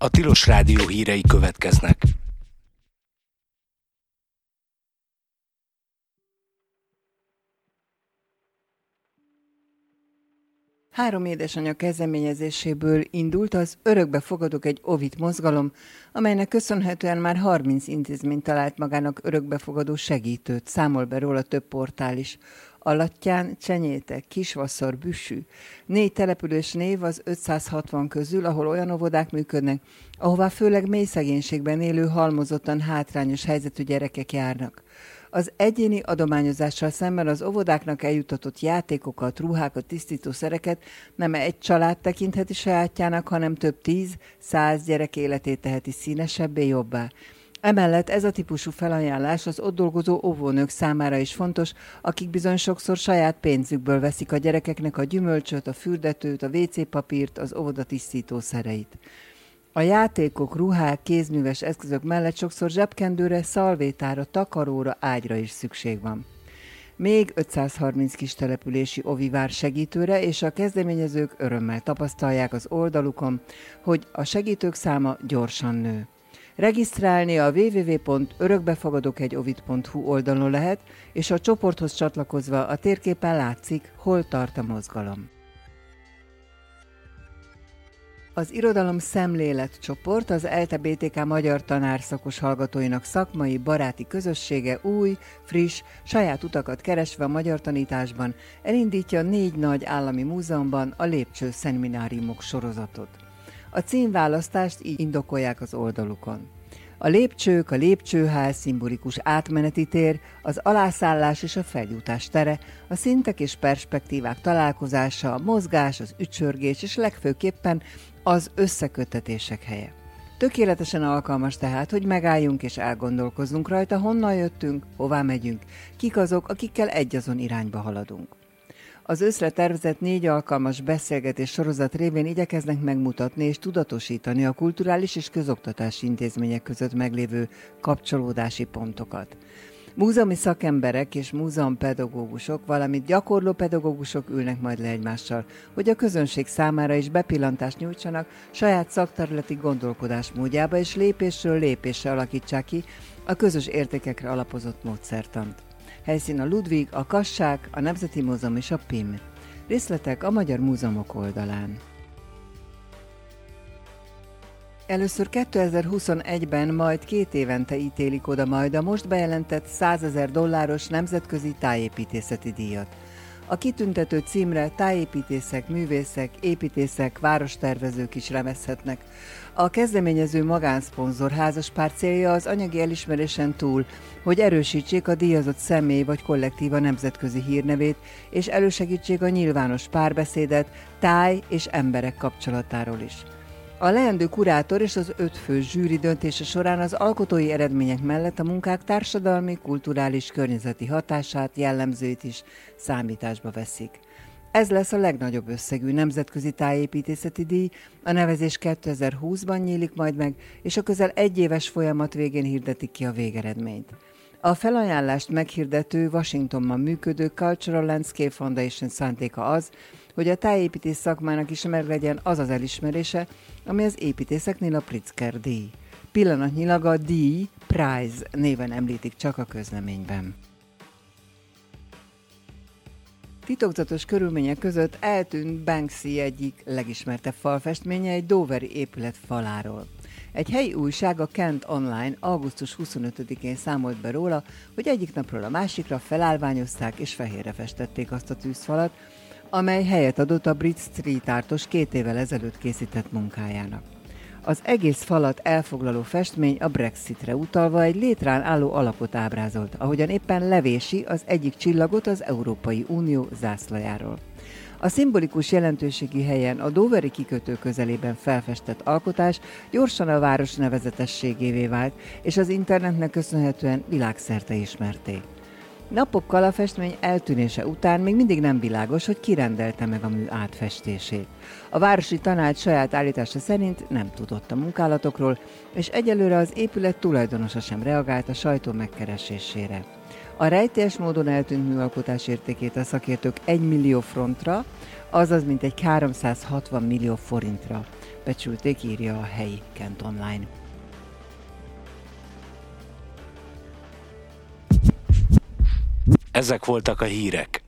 A Tilos Rádió hírei következnek. Három édesanyja kezdeményezéséből indult az Örökbe fogadok egy Ovid mozgalom, amelynek köszönhetően már 30 intézmény talált magának örökbefogadó segítőt, számol be róla több portál is. Alattyán, Csenyétek, Kisvasszor, Büssű. 4 település név az 560 közül, ahol olyan óvodák működnek, ahová főleg mély szegénységben élő, halmozottan hátrányos helyzetű gyerekek járnak. Az egyéni adományozással szemben az óvodáknak eljutatott játékokat, ruhákat, tisztítószereket nem egy család tekintheti sajátjának, hanem több 10-100 gyerek életét teheti színesebbé, jobbá. Emellett ez a típusú felajánlás az ott dolgozó óvónők számára is fontos, akik bizony sokszor saját pénzükből veszik a gyerekeknek a gyümölcsöt, a fürdetőt, a WC-papírt, az óvoda tisztítószereit. A játékok, ruhák, kézműves eszközök mellett sokszor zsebkendőre, szalvétára, takaróra, ágyra is szükség van. Még 530 kis települési ovi vár segítőre, és a kezdeményezők örömmel tapasztalják az oldalukon, hogy a segítők száma gyorsan nő. Regisztrálni a www.örökbefogadokegyovid.hu oldalon lehet, és a csoporthoz csatlakozva a térképen látszik, hol tart a mozgalom. Az Irodalom Szemlélet csoport az ELTE BTK magyar tanárszakos hallgatóinak szakmai, baráti közössége új, friss, saját utakat keresve a magyar tanításban elindítja 4 nagy állami múzeumban a Lépcső szemináriumok sorozatot. A címválasztást így indokolják az oldalukon. A lépcsők, a lépcsőház, szimbolikus átmeneti tér, az alászállás és a feljutás tere, a szintek és perspektívák találkozása, a mozgás, az ücsörgés és legfőképpen az összeköttetések helye. Tökéletesen alkalmas tehát, hogy megálljunk és elgondolkozzunk rajta, honnan jöttünk, hová megyünk, kik azok, akikkel egyazon irányba haladunk. Az őszre tervezett 4 alkalmas beszélgetés sorozat révén igyekeznek megmutatni és tudatosítani a kulturális és közoktatási intézmények között meglévő kapcsolódási pontokat. Múzeumi szakemberek és múzeumpedagógusok, valamint gyakorló pedagógusok ülnek majd le egymással, hogy a közönség számára is bepillantást nyújtsanak saját szakterületi gondolkodásmódjába, és lépésről lépésre alakítsák ki a közös értékekre alapozott módszertant. Helyszín a Ludwig, a Kassák, a Nemzeti Múzeum és a PIM. Részletek a Magyar Múzeumok oldalán. Először 2021-ben, majd 2 évente ítélik oda majd a most bejelentett $100,000 nemzetközi tájépítészeti díjat. A kitüntető címre tájépítészek, művészek, építészek, várostervezők is remezhetnek. A kezdeményező magánszponzor házaspár célja az anyagi elismerésen túl, hogy erősítsék a díjazott személy vagy kollektíva nemzetközi hírnevét, és elősegítsék a nyilvános párbeszédet táj és emberek kapcsolatáról is. A leendő kurátor és az 5 fő zsűri döntése során az alkotói eredmények mellett a munkák társadalmi, kulturális, környezeti hatását, jellemzőit is számításba veszik. Ez lesz a legnagyobb összegű nemzetközi tájépítészeti díj, a nevezés 2020-ban nyílik majd meg, és a közel 1 éves folyamat végén hirdetik ki a végeredményt. A felajánlást meghirdető, Washingtonban működő Cultural Landscape Foundation szántéka az, hogy a tájépítész szakmának is meglegyen az az elismerése, ami az építészeknél a Pritzker díj. Pillanatnyilag a díj Prize néven említik csak a közleményben. Titokzatos körülmények között eltűnt Banksy egyik legismertebb falfestménye egy doveri épület faláról. Egy helyi újság, a Kent Online augusztus 25-én számolt be róla, hogy egyik napról a másikra felállványozták és fehérre festették azt a tűzfalat, amely helyet adott a Bridge Street Artos 2 évvel ezelőtt készített munkájának. Az egész falat elfoglaló festmény a Brexitre utalva egy létrán álló alakot ábrázolt, ahogyan éppen levési az egyik csillagot az Európai Unió zászlajáról. A szimbolikus jelentőségi helyen a doveri kikötő közelében felfestett alkotás gyorsan a város nevezetességévé vált, és az internetnek köszönhetően világszerte ismerték. Napokkal a festmény eltűnése után még mindig nem világos, hogy ki rendelte meg a mű átfestését. A városi tanács saját állítása szerint nem tudott a munkálatokról, és egyelőre az épület tulajdonosa sem reagált a sajtó megkeresésére. A rejtélyes módon eltűnt műalkotás értékét a szakértők 1 millió frontra, azaz mintegy 360 millió forintra becsülték, írja a helyi Kent Online. Ezek voltak a hírek.